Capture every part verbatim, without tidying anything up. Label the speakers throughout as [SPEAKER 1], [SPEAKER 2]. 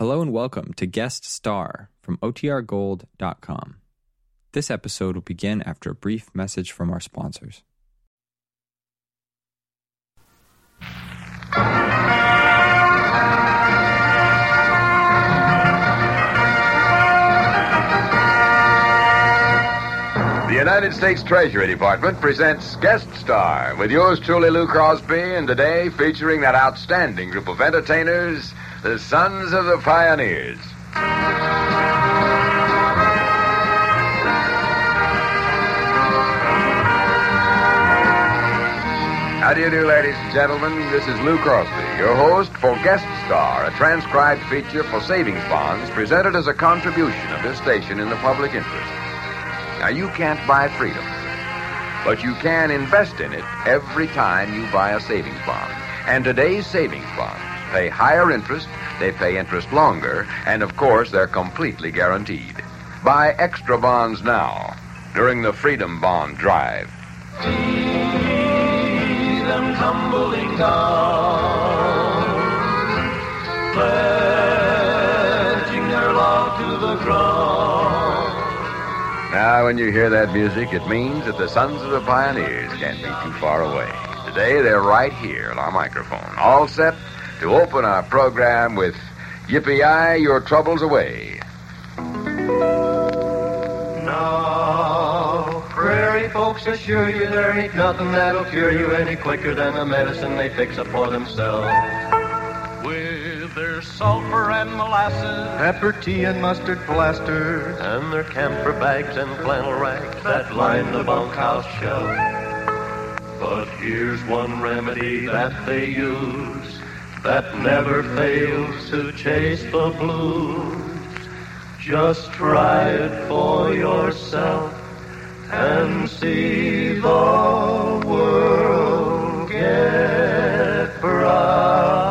[SPEAKER 1] Hello and welcome to Guest Star from O T R gold dot com. This episode will begin after a brief message from our sponsors.
[SPEAKER 2] The United States Treasury Department presents Guest Star with yours truly, Lou Crosby, and today featuring that outstanding group of entertainers, the Sons of the Pioneers. How do you do, ladies and gentlemen? This is Lou Crosby, your host for Guest Star, a transcribed feature for savings bonds presented as a contribution of this station in the public interest. Now, you can't buy freedom, but you can invest in it every time you buy a savings bond. And today's savings bonds pay higher interest, they pay interest longer, and of course, they're completely guaranteed. Buy extra bonds now during the Freedom Bond Drive.
[SPEAKER 3] See them tumbling down, pledging their love to the ground.
[SPEAKER 2] Now, when you hear that music, it means that the Sons of the Pioneers can't be too far away. Today, they're right here on our microphone, all set to open our program with Yippee-Yi, Your Troubles Away.
[SPEAKER 3] Now, prairie folks assure you there ain't nothing that'll cure you any quicker than the medicine they fix up for themselves. With their sulfur and molasses,
[SPEAKER 4] pepper tea and mustard plaster,
[SPEAKER 3] and their camphor bags and flannel rags that line the bunkhouse shelf. But here's one remedy that they use that never fails to chase the blues. Just try it for yourself and see the world get brighter.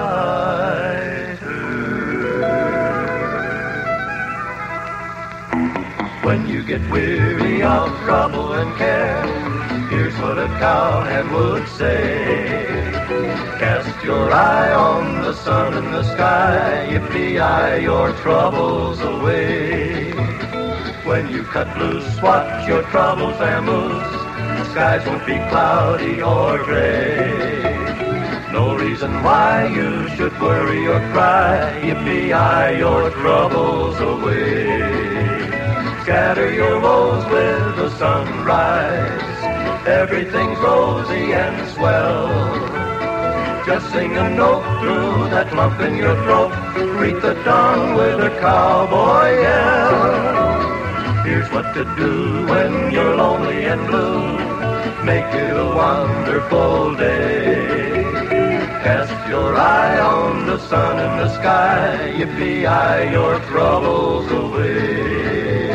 [SPEAKER 3] When you get weary of trouble and care, here's what a cowhand would say. Cast your eye on the sun and the sky, yippee-yi, your troubles away. When you cut loose, watch your troubles vamoose. The skies won't be cloudy or gray. No reason why you should worry or cry, yippee-yi, your troubles away. Scatter your woes with the sunrise, everything's rosy and swell. Just sing a note through that lump in your throat, greet the dawn with a cowboy yell. Here's what to do when you're lonely and blue, make it a wonderful day. Cast your eye on the sun and the sky, yippee-yi, your troubles away.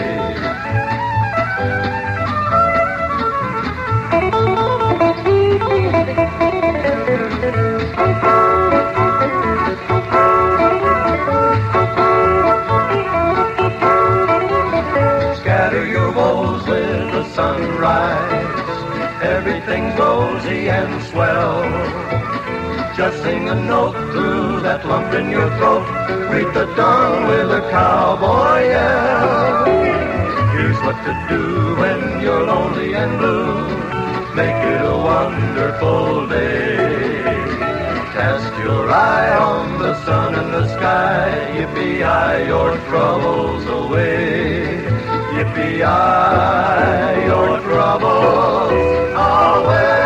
[SPEAKER 3] Scatter your woes with the sunrise, everything's rosy and swell. Just sing a note through that lump in your throat, greet the dawn with a cowboy yell. Here's what to do when you're lonely and blue, make it a wonderful day. Cast your eye on the sun and the sky, yippee-yi, your troubles away. Yippee-yi, your troubles away.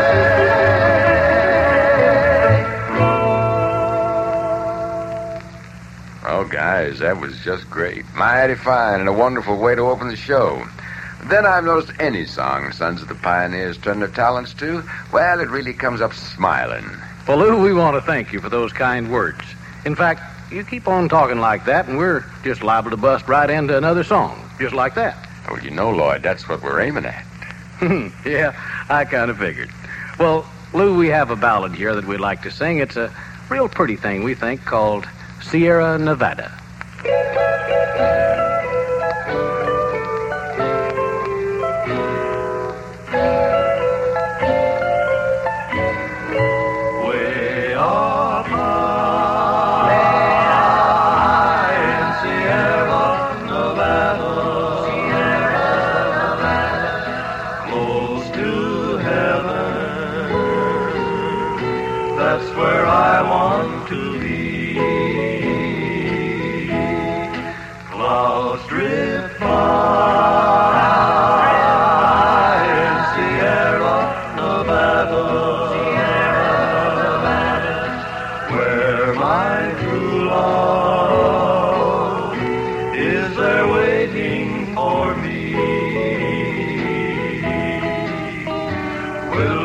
[SPEAKER 2] Oh, guys, that was just great. Mighty fine and a wonderful way to open the show. Then I've noticed any song Sons of the Pioneers turn their talents to, well, it really comes up smiling.
[SPEAKER 5] Well, Lou, we want to thank you for those kind words. In fact, you keep on talking like that, and we're just liable to bust right into another song, just like that.
[SPEAKER 2] Well, you know, Lloyd, that's what we're aiming at.
[SPEAKER 5] Yeah, I kind of figured. Well, Lou, we have a ballad here that we'd like to sing. It's a real pretty thing, we think, called Sierra Nevada.
[SPEAKER 3] Way up high,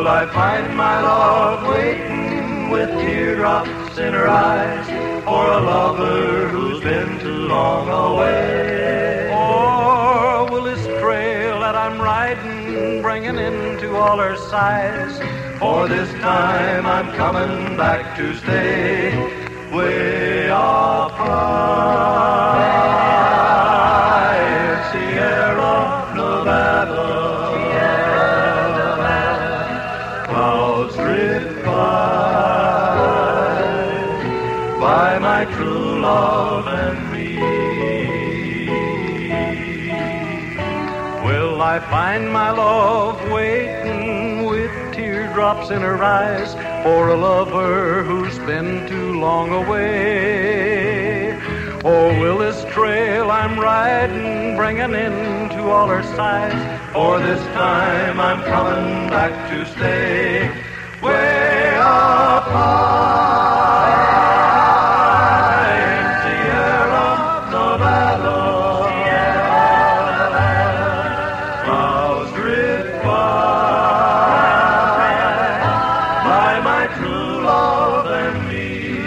[SPEAKER 3] will I find my love waiting with teardrops in her eyes for a lover who's been too long away?
[SPEAKER 5] Or will this trail that I'm riding bring an end to all her sighs?
[SPEAKER 3] For this time I'm coming back to stay way up high in Sierra Nevada. Clouds drift by, by my true love and me.
[SPEAKER 5] Will I find my love waiting with teardrops in her eyes for a lover who's been too long away? Or will this trail I'm riding bring an end to all her sighs?
[SPEAKER 3] For this time I'm coming back to stay way up high in Sierra Nevada. Clouds drift by, by my true love and me.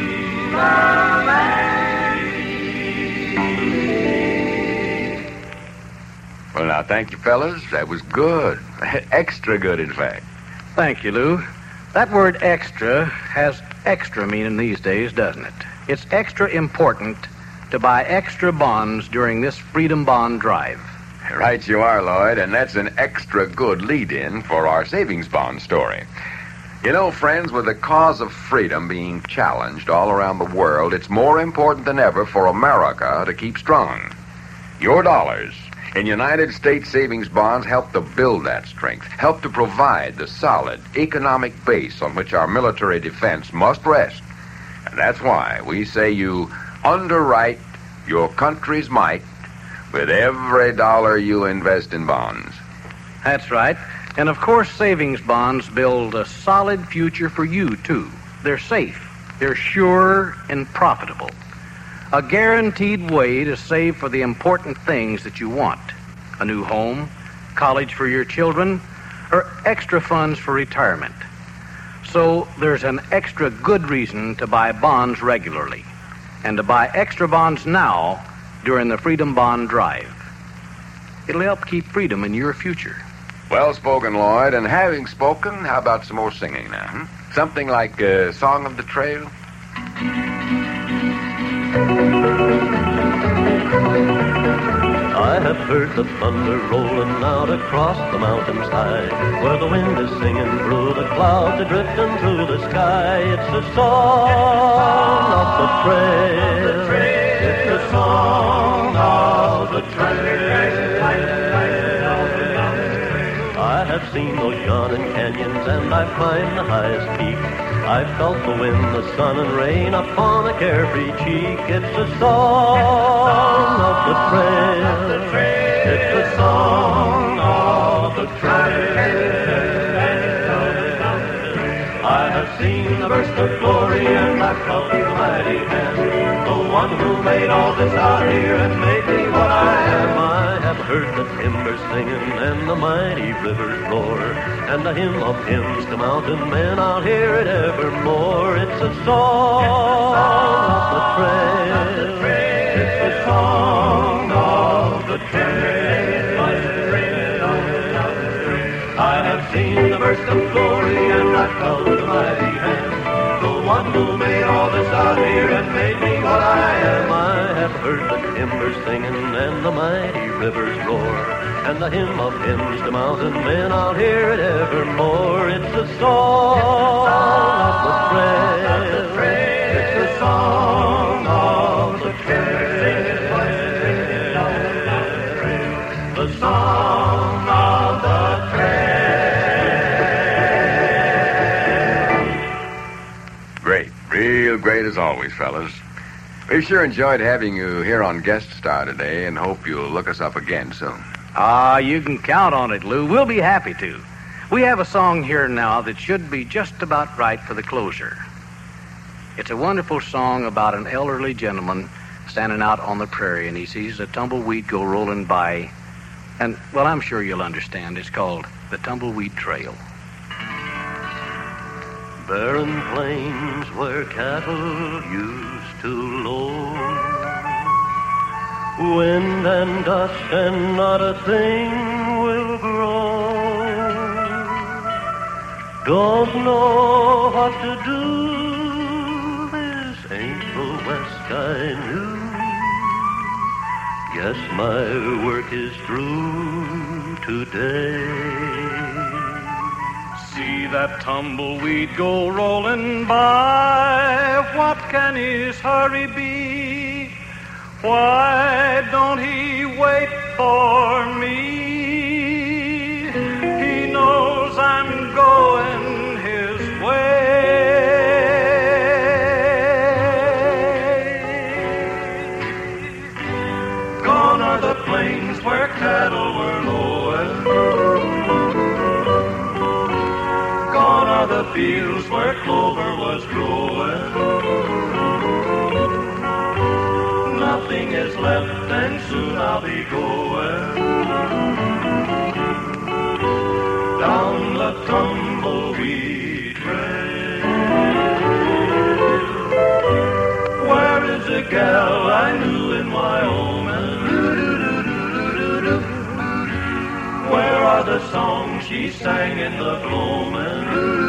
[SPEAKER 2] Well, now, thank you, fellas. That was good. Extra good, in fact.
[SPEAKER 5] Thank you, Lou. That word extra has extra meaning these days, doesn't it? It's extra important to buy extra bonds during this Freedom Bond drive.
[SPEAKER 2] Right you are, Lloyd, and that's an extra good lead-in for our savings bond story. You know, friends, with the cause of freedom being challenged all around the world, it's more important than ever for America to keep strong. Your dollars in United States savings bonds help to build that strength, help to provide the solid economic base on which our military defense must rest. And that's why we say you underwrite your country's might with every dollar you invest in bonds.
[SPEAKER 5] That's right. And, of course, savings bonds build a solid future for you, too. They're safe, they're sure, and profitable. A guaranteed way to save for the important things that you want. A new home, college for your children, or extra funds for retirement. So there's an extra good reason to buy bonds regularly, and to buy extra bonds now during the Freedom Bond Drive. It'll help keep freedom in your future.
[SPEAKER 2] Well spoken, Lloyd. And having spoken, how about some more singing now? Hmm? Something like uh, Song of the Trail?
[SPEAKER 3] I have heard the thunder rolling out across the mountainside, where the wind is singing through the clouds, are drifting through the sky. It's the song of the trail. It's the song of the trail. I have seen those yawning canyons and I've climbed the highest peak. I've felt the wind, the sun and rain upon a carefree cheek. It's the song of the trail. It's the song of the trail. I have seen the burst of glory and I've felt the mighty hand, the one who made all this out here and made me what I am. I have heard the timber singing and the mighty rivers roar, and the hymn of hymns to mountain men, I'll hear it evermore. It's a song of the trail. It's the song of the trail. I have seen the burst of glory and I've felt the mighty hand, the one who made all this out here and made me what I am. I have heard the timber singing and the mighty rivers roar, and the hymn of hymns to mountain men, I'll hear it evermore. It's the song of the trail. It's the song of the trail. The song of the trail.
[SPEAKER 2] Great. Real great as always, fellas. We sure enjoyed having you here on Guest Star today and hope you'll look us up again soon.
[SPEAKER 5] Ah, you can count on it, Lou. We'll be happy to. We have a song here now that should be just about right for the closer. It's a wonderful song about an elderly gentleman standing out on the prairie, and he sees a tumbleweed go rolling by. And, well, I'm sure you'll understand. It's called The Tumbleweed Trail.
[SPEAKER 3] barren plains where cattle used to low. Wind and dust and not a thing will grow. Don't know what to do. This ain't the West I knew. Guess my work is through today.
[SPEAKER 6] See that tumbleweed go rolling by. What can his hurry be? Why don't he wait for me? He knows I'm going his way.
[SPEAKER 3] Gone are the plains where cattle were lowing. Gone are the fields where clover was growing. Nothing is left, and soon I'll be going down the tumbleweed trail. Where is the gal I knew in Wyoming? Where are the songs she sang in the gloaming?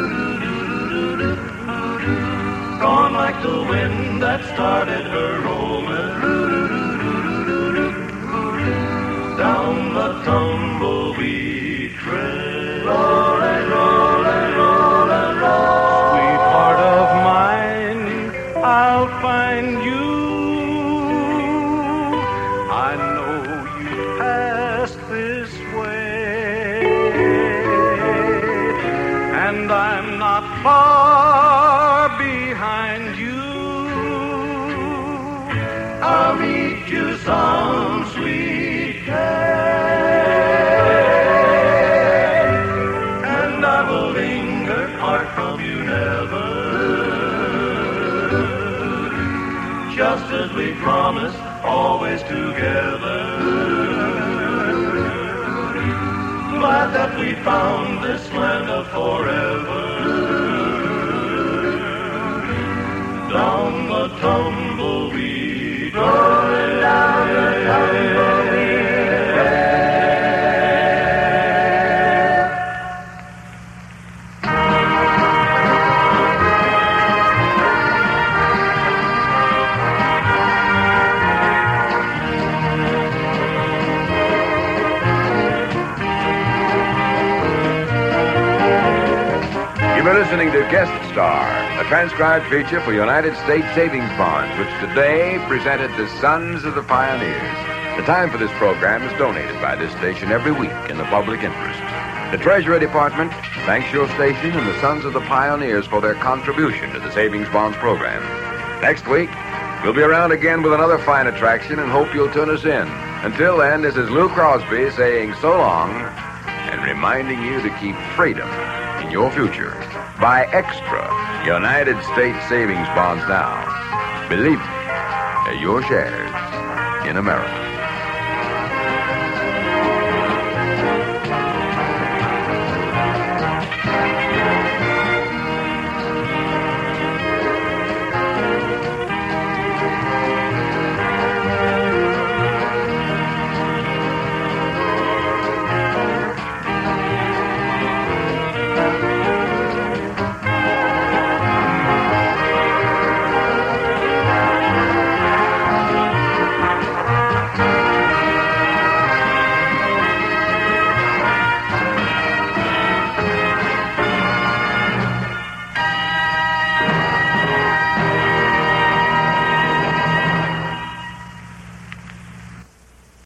[SPEAKER 3] Gone like the wind that started her roaming down the tumbleweed trail. Rollin', rollin', rollin', roll.
[SPEAKER 6] Sweetheart of mine, I'll find you. I know you passed this way, and I'm not far behind you.
[SPEAKER 3] I'll meet you some sweet day, and I will linger apart from you never, just as we promised, always together. Glad that we found this land of forever, down the tumbleweed trail. Down the tumbleweed
[SPEAKER 2] You've been listening to Guest Star, a transcribed feature for United States Savings Bonds, which today presented the Sons of the Pioneers. The time for this program is donated by this station every week in the public interest. The Treasury Department thanks your station and the Sons of the Pioneers for their contribution to the Savings Bonds program. Next week, we'll be around again with another fine attraction and hope you'll tune us in. Until then, this is Lou Crosby saying so long and reminding you to keep freedom in your future. Buy extra United States Savings Bonds now. Believe me, they're your shares in America.